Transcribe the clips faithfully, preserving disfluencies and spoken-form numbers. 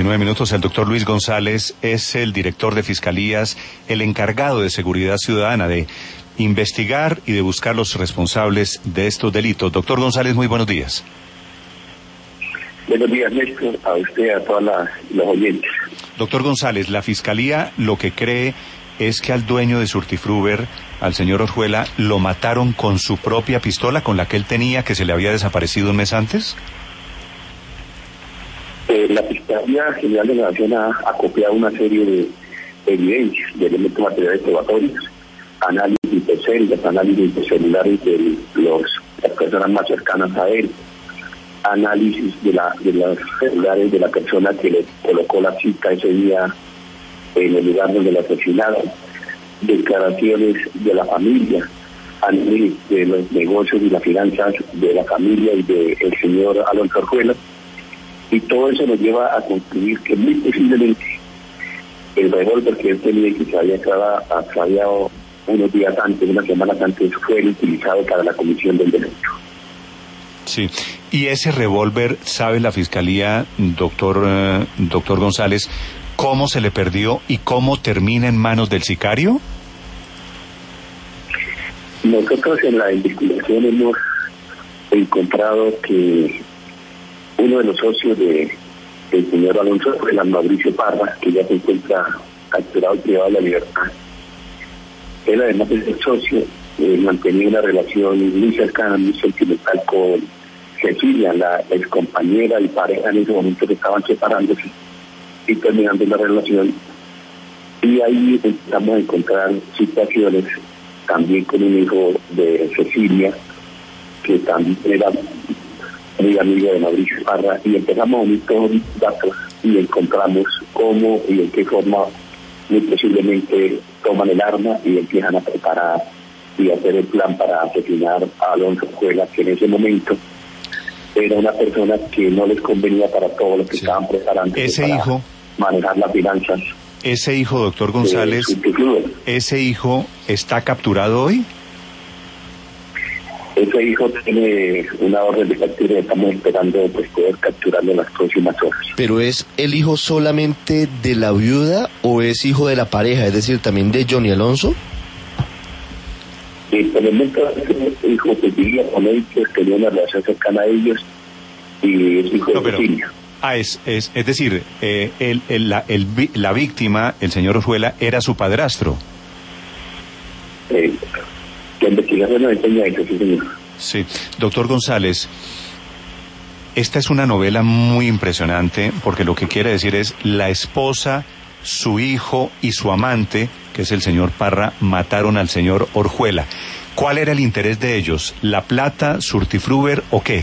nueve minutos. El doctor Luis González es el director de Fiscalías, el encargado de Seguridad Ciudadana, de investigar y de buscar los responsables de estos delitos. Doctor González, muy buenos días. Buenos días, Néstor, a usted y a todos los oyentes. Doctor González, la Fiscalía lo que cree es que al dueño de Surtifruber, al señor Orjuela, lo mataron con su propia pistola, con la que él tenía, que se le había desaparecido un mes antes. Eh, la Fiscalía General de la Nación ha acopiado una serie de evidencias, de elementos materiales probatorios, análisis de celdas, análisis de celulares de los, las personas más cercanas a él, análisis de, la, de los celulares de la persona que le colocó la cita ese día en el lugar donde la asesinaron, declaraciones de la familia, análisis de los negocios y las finanzas de la familia y del señor Alonso Orjuela, y todo eso nos lleva a concluir que muy posiblemente el revólver que él tenía y que se había extraviado unos días antes, unas semanas antes, fue utilizado para la comisión del delito. Sí, y ese revólver, ¿sabe la Fiscalía, doctor, eh, doctor González, cómo se le perdió y cómo termina en manos del sicario? Nosotros en la investigación hemos encontrado que uno de los socios de el señor Alonso Orjuela, Mauricio Parra, que ya se encuentra capturado y privado de la libertad, él además de ser socio, eh, mantenía una relación muy cercana, muy sentimental con Cecilia, la ex compañera y pareja en ese momento que estaban separándose y terminando la relación. Y ahí empezamos a encontrar situaciones también con un hijo de Cecilia, que también era muy amigo de Mauricio Parra, y empezamos a unir todos los datos y encontramos cómo y en qué forma muy posiblemente toman el arma y empiezan a preparar y hacer el plan para asesinar a Alonso Orjuela, que en ese momento era una persona que no les convenía para todo lo que sí estaban preparando. Ese para hijo, manejar las finanzas. Ese hijo, doctor González, eh, ese hijo está capturado hoy. Ese hijo tiene una orden de captura y estamos esperando pues poder capturarlo en las próximas horas. ¿Pero es el hijo solamente de la viuda o es hijo de la pareja, es decir, también de Johnny Alonso? Y por el momento ese hijo que vivía con ellos, tenía una relación cercana a ellos y es hijo no, de Cecilia. Ah, es, es, es decir, eh, el, el, la, el, la víctima, el señor Orjuela, era su padrastro. Eh, La investigación nos enseña eso, sí, señor. Sí. Doctor González, esta es una novela muy impresionante porque lo que quiere decir es la esposa, su hijo y su amante, que es el señor Parra, mataron al señor Orjuela. ¿Cuál era el interés de ellos? ¿La plata, Surtifruber o qué?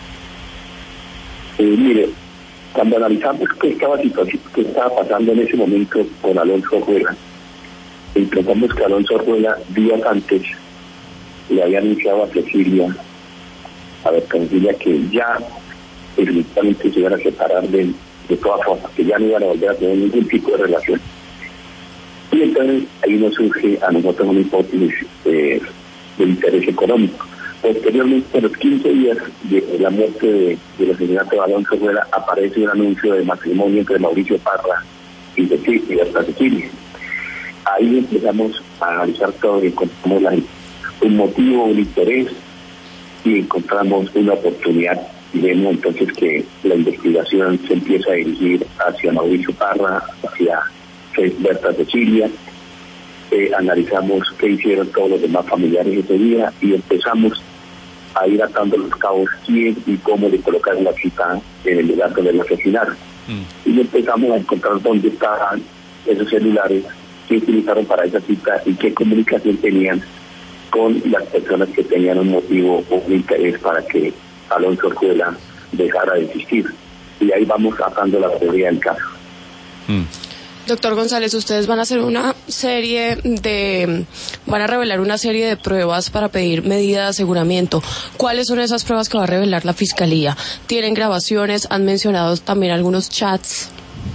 Eh, mire, cuando analizamos qué estaba, qué estaba pasando en ese momento con Alonso Orjuela, encontramos que Alonso Orjuela días antes le había anunciado a Cecilia, a ver, Cecilia, que ya definitivamente se iban a separar de, de todas formas, que ya no iban a volver a tener ningún tipo de relación. Y entonces ahí nos surge a nosotros una hipótesis eh, de interés económico. Posteriormente, a los quince días de la muerte de, del asesinato de Alonso Orjuela, aparece un anuncio de matrimonio entre Mauricio Parra y Cecilia, y hasta Cecilia. Ahí empezamos a analizar todo y encontramos la un motivo, un interés, y encontramos una oportunidad y vemos entonces que la investigación se empieza a dirigir hacia Mauricio Parra, hacia Berta Cecilia, eh, analizamos qué hicieron todos los demás familiares ese día y empezamos a ir atando los cabos quién y cómo le colocaron la cita en el lugar donde lo asesinaron. Mm. Y empezamos a encontrar dónde estaban esos celulares, qué utilizaron para esa cita y qué comunicación tenían con las personas que tenían un motivo o un interés para que Alonso Orjuela dejara de existir. Y ahí vamos sacando la teoría del caso. Mm. Doctor González, ustedes van a hacer una serie de, van a revelar una serie de pruebas para pedir medida de aseguramiento. ¿Cuáles son esas pruebas que va a revelar la Fiscalía? ¿Tienen grabaciones? ¿Han mencionado también algunos chats?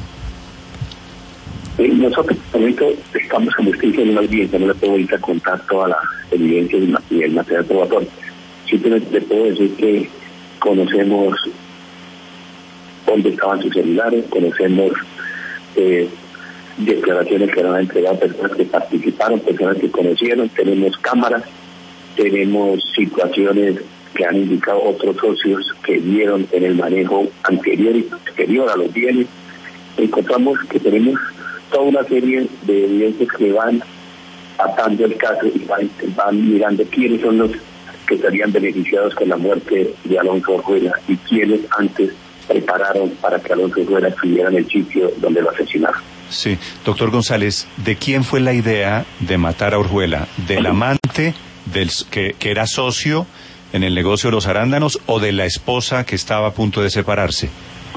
Eh, nosotros, por ejemplo, estamos, como usted dice, en una audiencia, no le puedo ir a contar toda la evidencia y el material probatorio. Simplemente le puedo decir que conocemos dónde estaban sus celulares, conocemos eh, declaraciones que han entregado personas que participaron, personas que conocieron, tenemos cámaras, tenemos situaciones que han indicado otros socios que vieron en el manejo anterior y posterior a los bienes. Encontramos que tenemos toda una serie de evidencias que van atando el caso y van, van mirando quiénes son los que estarían beneficiados con la muerte de Alonso Orjuela y quiénes antes prepararon para que Alonso Orjuela estuviera en el sitio donde lo asesinaron. Sí, doctor González, ¿de quién fue la idea de matar a Orjuela? ¿Del amante del que, que era socio en el negocio de los arándanos o de la esposa que estaba a punto de separarse?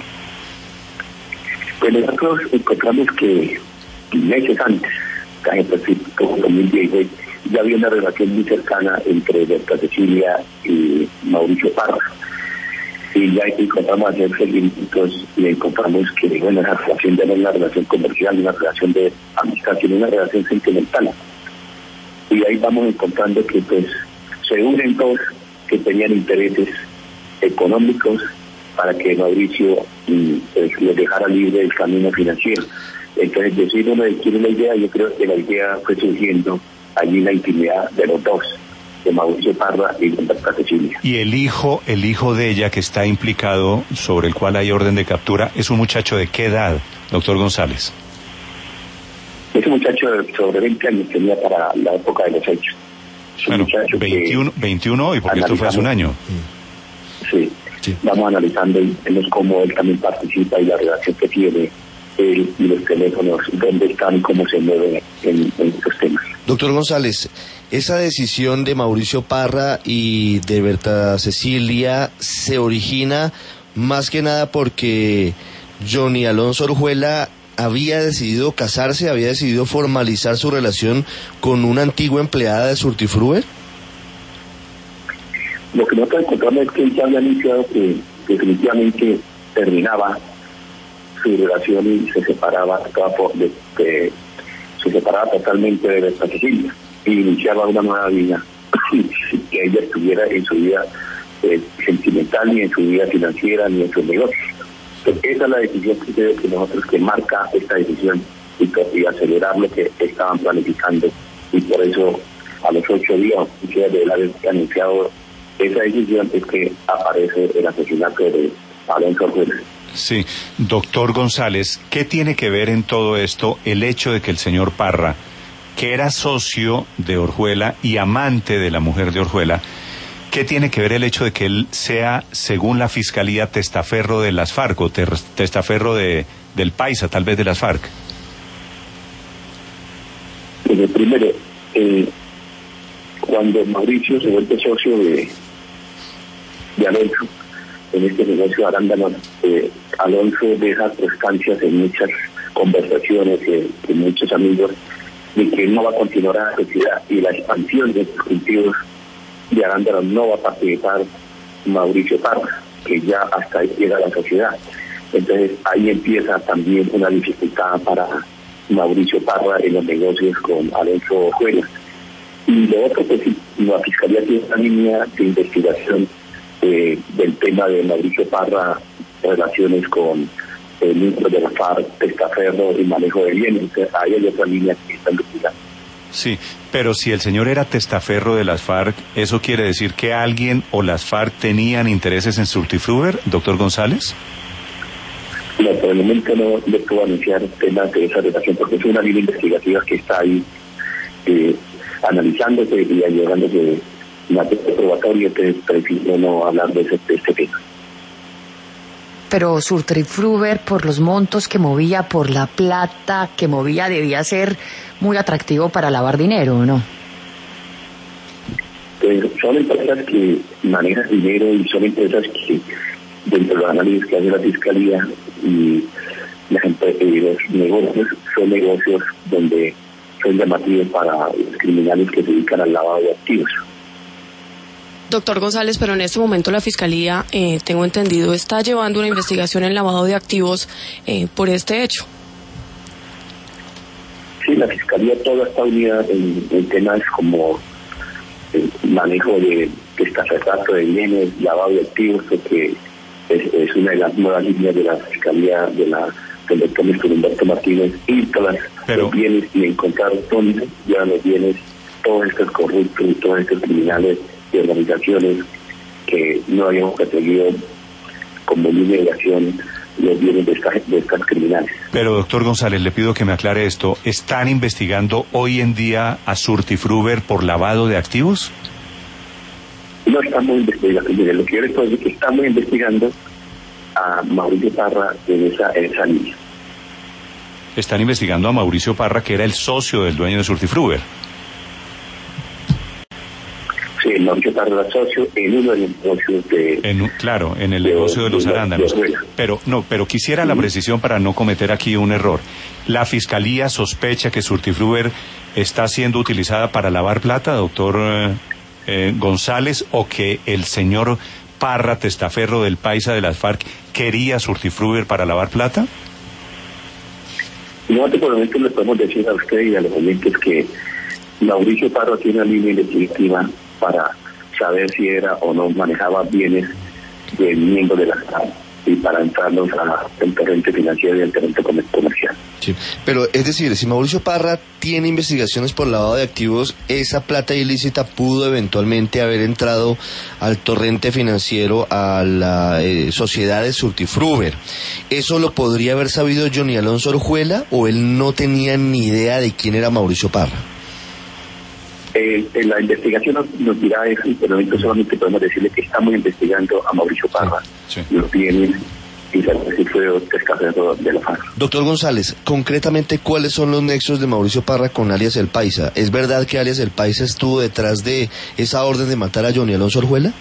Pues nosotros encontramos que meses antes, como dos mil diez, ya había una relación muy cercana entre Berta Cecilia y Mauricio Parra. Y ya encontramos hacer seguimientos y encontramos que, bueno, esa relación ya no es una relación comercial, una relación de amistad, sino una relación sentimental. Y ahí vamos encontrando que, pues, se unen dos que tenían intereses económicos para que Mauricio pues, les dejara libre el camino financiero. Entonces, decir uno de quién es la idea, yo creo que la idea fue surgiendo allí la intimidad de los dos, de Mauricio Parra y de Berta Cecilia. Y el hijo, el hijo de ella que está implicado, sobre el cual hay orden de captura, ¿es un muchacho de qué edad, doctor González? Ese muchacho de sobre veinte años tenía para la época de los hechos. Bueno, veintiuno, veintiuno hoy, porque esto fue hace un año. Sí, sí, vamos analizando y vemos cómo él también participa y la relación que tiene él y los teléfonos, dónde están y cómo se mueven en, en estos temas. Doctor González, esa decisión de Mauricio Parra y de Berta Cecilia se origina más que nada porque Johnny Alonso Orjuela había decidido casarse, había decidido formalizar su relación con una antigua empleada de Surtifruber. Lo que nosotros encontramos es que él ya había anunciado que definitivamente terminaba su relación y se separaba de, de, se separaba totalmente de Berta Cecilia y iniciaba una nueva vida que ella estuviera en su vida eh, sentimental, ni en su vida financiera, ni en sus negocios. Entonces, esa es la decisión que creo que nosotros que marca esta decisión y, y acelerar lo que estaban planificando, y por eso a los ocho días de él haber anunciado esa decisión es que aparece el asesinato de Alonso Orjuela. Sí, doctor González, ¿qué tiene que ver en todo esto el hecho de que el señor Parra, que era socio de Orjuela y amante de la mujer de Orjuela, qué tiene que ver el hecho de que él sea, según la fiscalía, testaferro de las FARC o ter, testaferro de, del Paisa, tal vez de las FARC? Pues primero, eh, cuando Mauricio se vuelve socio de, de Alonso, en este negocio de arándanos, eh, Alonso deja constancias en muchas conversaciones eh, de muchos amigos de que no va a continuar la sociedad y la expansión de estos cultivos de arándanos no va a participar Mauricio Parra, que ya hasta ahí llega la sociedad. Entonces ahí empieza también una dificultad para Mauricio Parra en los negocios con Alonso Orjuela. Y lo otro, pues la Fiscalía tiene una línea de investigación Eh, del tema de Mauricio Parra, relaciones con el miembro de la FARC, testaferro y manejo de bienes. Entonces, ahí hay otra línea que está investigando. Sí, pero si el señor era testaferro de las FARC, ¿eso quiere decir que alguien o las FARC tenían intereses en Surtifruber, doctor González? No, por el momento no le puedo anunciar temas de esa relación, porque es una línea investigativa que está ahí eh, analizándose y ayudándose materia probatoria, que prefiero no hablar de, ese, de este tema. Pero Surtifruber, por los montos que movía, por la plata que movía, debía ser muy atractivo para lavar dinero, ¿no? Pues son empresas que manejan dinero y son empresas que, dentro de los análisis que hace la Fiscalía y la gente, y los negocios, son negocios donde son llamativos para los criminales que se dedican al lavado de activos. Doctor González, pero en este momento la Fiscalía, eh, tengo entendido, está llevando una investigación en lavado de activos eh, por este hecho. Sí, la Fiscalía toda está unida en, en temas como el manejo de testaferrato de bienes, lavado de activos, porque es, es una de las nuevas líneas de la Fiscalía de la del doctor Néstor Humberto Martínez, ir tras Pero... los bienes y encontrar dónde llevan los bienes todos estos corruptos y todos estos criminales y organizaciones que no habíamos perseguido como línea de acción los bienes de estas, de estas criminales. Pero, doctor González, le pido que me aclare esto. ¿Están investigando hoy en día a Surtifruber por lavado de activos? No estamos investigando. Mire, lo que yo les puedo decir es que estamos investigando a Mauricio Parra en esa, en esa línea. Están investigando a Mauricio Parra, que era el socio del dueño de Surtifruber. Sí, Mauricio Parra era socio en uno de los negocios de... En, claro, en el de, negocio de los de, arándanos. De pero no, pero quisiera la precisión para no cometer aquí un error. ¿La Fiscalía sospecha que Surtifruber está siendo utilizada para lavar plata, doctor eh, eh, González, o que el señor Parra, testaferro del Paisa de las FARC, quería Surtifruber para lavar plata? No, por el momento le podemos decir a usted y a los oyentes que Mauricio Parra tiene una línea investigativa para saber si era o no manejaba bienes de miembros de la FARC y para entrarnos al torrente financiero y al torrente comercial. Sí, pero es decir, si Mauricio Parra tiene investigaciones por lavado de activos, esa plata ilícita pudo eventualmente haber entrado al torrente financiero, a la eh, sociedad de Surtifruber. ¿Eso lo podría haber sabido Johnny Alonso Orjuela o él no tenía ni idea de quién era Mauricio Parra? Eh, en la investigación nos, nos dirá eso, pero nosotros solamente podemos decirle que estamos investigando a Mauricio Parra, sí, sí. Los bienes y si fue testaferro de la FARC. Doctor González, concretamente, ¿cuáles son los nexos de Mauricio Parra con alias El Paisa? ¿Es verdad que alias El Paisa estuvo detrás de esa orden de matar a Johnny Alonso Orjuela?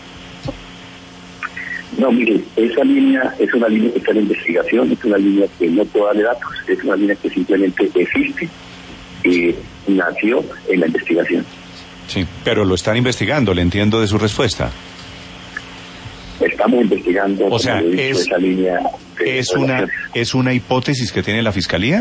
No, mire, esa línea es una línea que está en investigación, es una línea que no puedo darle datos, es una línea que simplemente existe y nació en la investigación. Sí, pero lo están investigando, le entiendo de su respuesta. Estamos investigando, o sea, dicho, es, esa línea es una es una hipótesis que tiene la Fiscalía.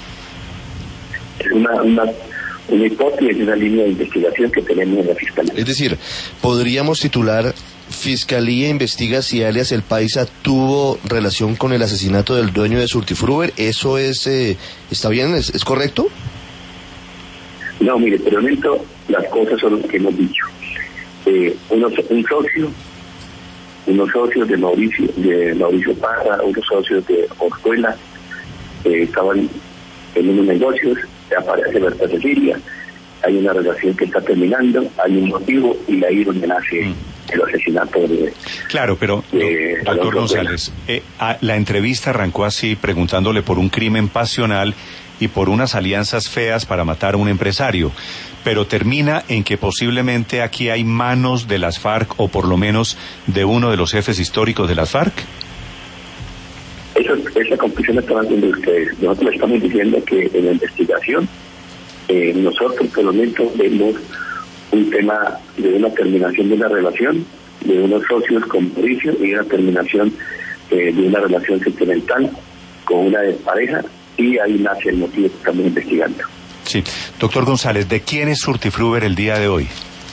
Es una, una una hipótesis, una línea de investigación que tenemos en la Fiscalía. Es decir, podríamos titular: Fiscalía investiga si alias El Paisa tuvo relación con el asesinato del dueño de Surtifruber. ¿Eso es eh, está bien? ¿Es, es correcto? No, mire, por el momento las cosas son las que hemos dicho. Eh, unos, un socio, unos socios de Mauricio, de Mauricio Parra, unos socios de Orjuela, eh, estaban en unos negocios, aparece Berta Cecilia, hay una relación que está terminando, hay un motivo y ahí donde nace mm. el asesinato de... Claro, pero, de, doctor González, eh, a, la entrevista arrancó así, preguntándole por un crimen pasional y por unas alianzas feas para matar a un empresario, pero termina en que posiblemente aquí hay manos de las FARC o por lo menos de uno de los jefes históricos de las FARC. Eso, esa conclusión la están haciendo ustedes. Nosotros le estamos diciendo que en la investigación eh, nosotros por lo menos vemos un tema de una terminación de una relación de unos socios con Mauricio y una terminación eh, de una relación sentimental con una pareja, y ahí nace el motivo que estamos investigando. Sí. Doctor González, ¿de quién es Surtifruber el día de hoy?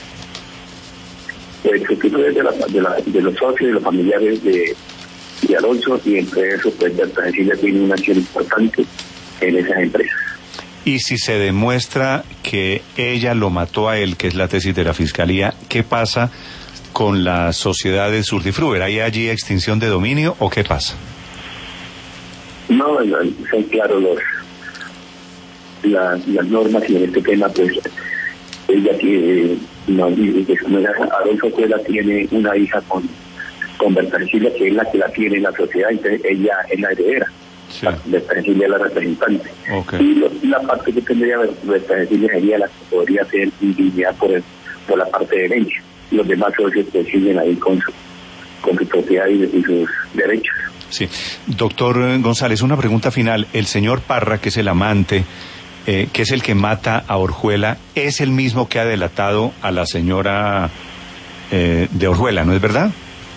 El Surtifruber de, la, de, la, de los socios y de los familiares de, de Alonso, y entre eso, pues, Berta Cecilia tiene una acción importante en esas empresas. Y si se demuestra que ella lo mató a él, que es la tesis de la Fiscalía, ¿qué pasa con la sociedad de Surtifruber? ¿Hay allí extinción de dominio o qué pasa? No, son claros los la, las normas, y en este tema pues ella tiene, no, Alonso Orjuela tiene una hija con, con Berta Cecilia, que es la que la tiene en la sociedad, entonces ella es la heredera. Sí. Berta Cecilia es la representante. Okay. Y lo, la parte que tendría Berta Cecilia sería la que podría ser indignada por, el, por la parte de herencia. Los demás socios pues siguen ahí con su, con su propiedad y, y sus derechos. Sí. Doctor González, una pregunta final. El señor Parra, que es el amante, eh, que es el que mata a Orjuela, es el mismo que ha delatado a la señora eh, de Orjuela, ¿no es verdad?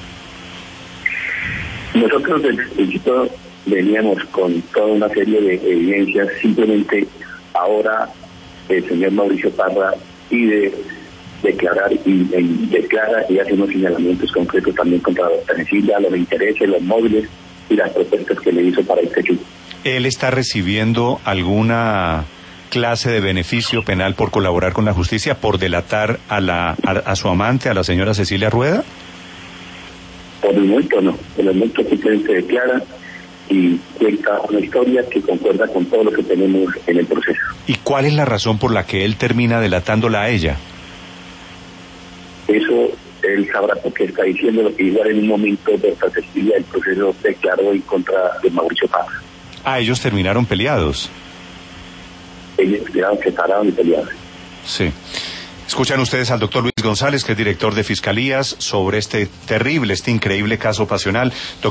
Nosotros desde el principio veníamos con toda una serie de evidencias, simplemente ahora el señor Mauricio Parra pide declarar y, y declara y hace unos señalamientos concretos también contra la Cecilia, los intereses, los móviles y las propuestas que le hizo para este fin. ¿Él está recibiendo alguna clase de beneficio penal por colaborar con la justicia, por delatar a la a, a su amante, a la señora Cecilia Rueda? Por el momento no, por el momento simplemente declara y cuenta una historia que concuerda con todo lo que tenemos en el proceso. ¿Y cuál es la razón por la que él termina delatándola a ella? Eso él sabrá por qué está diciendo lo que igual en un momento de esta Cecilia el proceso declaró en contra de Mauricio Parra. Ah, ellos terminaron peleados. Ellos quedaron separados y peleados. Sí. Escuchan ustedes al doctor Luis González, que es director de Fiscalías, sobre este terrible, este increíble caso pasional. Doctor